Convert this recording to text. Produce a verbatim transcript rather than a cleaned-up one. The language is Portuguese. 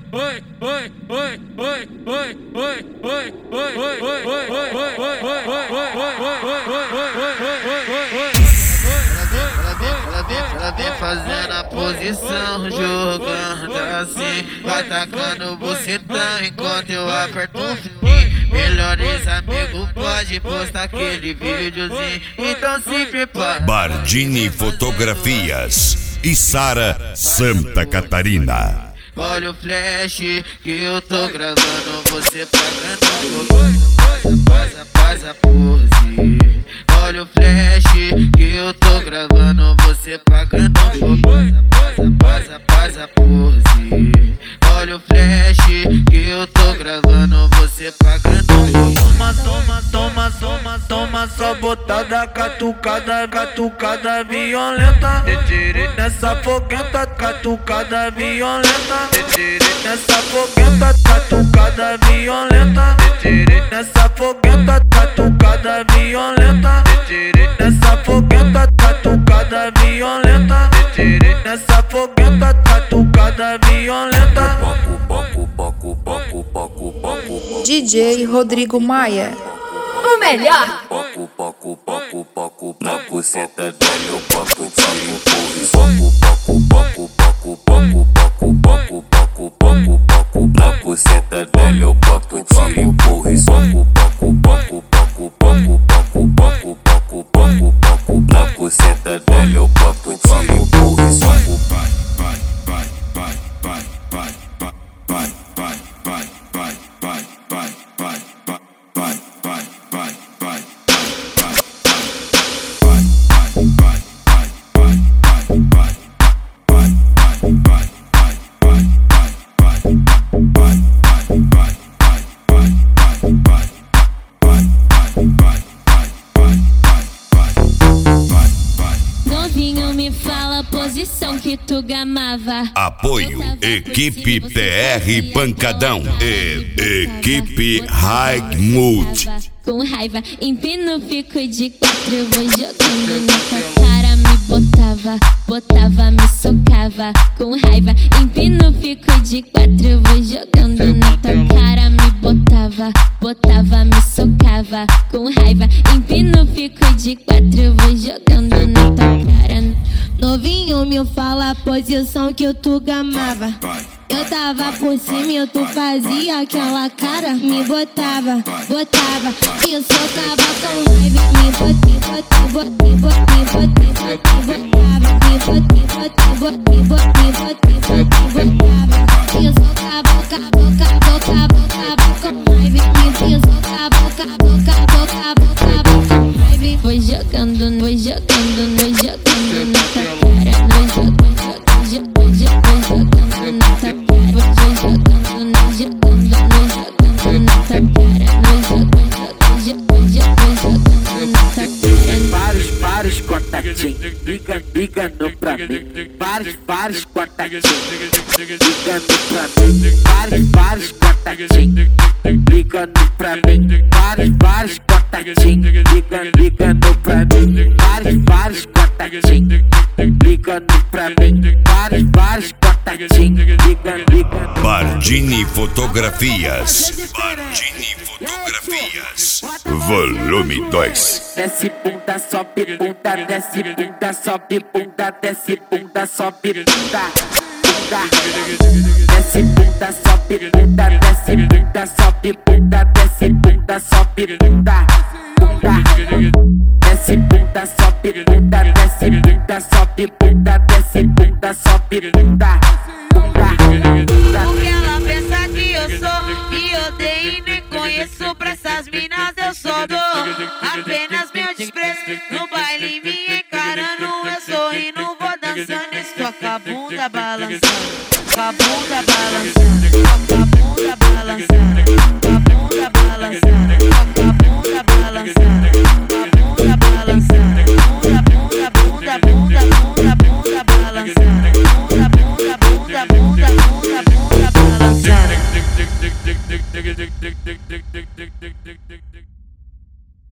oi, oi, oi, oi, oi, oi, oi, oi, oi, oi, ela vem fazendo a posição, jogando assim, vai tacando bucetão enquanto eu aperto o fininho. Melhores amigos pode postar aquele videozinho, então se prepara. Bardini Fotografias, Içara, Santa Catarina. Olha o flash que eu tô gravando, você pagando. Faz a, faz a pose. Olha o flash que eu tô gravando, você pagando. Faz a, faz a, faz a pose. Olha o flash que eu tô gravando, você pagando. Toma, toma, toma, toma, toma, só botada, catucada, catucada violenta. Nessa foguenta, catucada violenta. Nessa foguenta, catucada violenta. Nessa foguenta, catucada violenta. Nessa foguenta, catucada violenta. Nessa foguenta, catucada violenta. D J Rodrigo Maia, o melhor. Poco, poco, poco, poco, na buceta dela eu poco, tiro, empurro. Poco, poco, poco, poco, poco, poco, poco, poco, poco, na buceta dela eu poco, tiro, empurro. Poco, poco, poco, poco, poco, poco, poco, poco, poco, na buceta dela eu poco, tiro, empurro. Vai, vai, vai, vai, vai, vai, vai, vai, vai, vai, vai, vai, vai, vai, vai, vai, vai. Novinho, me fala a posição que tu gamava. Apoio Equipe T R Pancadão e Equipe High Mood. Com raiva, empino, fico de quatro, eu vou jogando na tua cara, me botava, botava, me socava. Com raiva, empino, fico de quatro, eu vou jogando na tua cara, me botava, botava, me socava. Com raiva, empino, fico de quatro, eu vou jogando na tua cara. Novinho, me fala a posição que eu tu gamava. Eu tava por cima e tu fazia aquela cara, me botava, botava, e eu socava com raiva, me botava, me botava, me botava, me botava, me botava, e eu socava, boca, boca, boca, boca, com raiva, e eu socava, boca, boca, boca, boca, com raiva. Foi jogando, foi jogando, foi jogando na tua cara, foi jogando, jogando, jogando na tua cara. Vou jogando, não jogando, não jogando na tua cara. Vou jogando, jogando, jogando na tua cara. Vários, vários contatinhos, liga, ligando pra mim. Vários, vários contatinhos, ligando pra mim. Vários, vários contatinhos, ligando pra mim. Vários, vários contatinhos, ligando, ligando pra mim. Vários, vários contatinhos, ligando pra mim. Vários, vários contatinhos, ligando, ligando. Bardini Fotografias. Bardini Fotografias. Volume dois. Desce bunda, sobe bunda, desce bunda, sobe bunda, desce bunda, sobe bunda, bunda. Desce bunda, sobe bunda, desce bunda, sobe bunda, desce bunda, sobe bunda, bunda. Desce bunda, sobe bunda, desce bunda, sobe bunda, desce bunda, sobe bunda, bunda. Porque ela pensa que eu sou e odeio e nem conheço. Pra essas minas eu só dou apenas meu desprezo. No baile me encarando, eu sorrindo, vou dançando. Estou com a bunda balançando, com a bunda balançando, com a bunda balançando.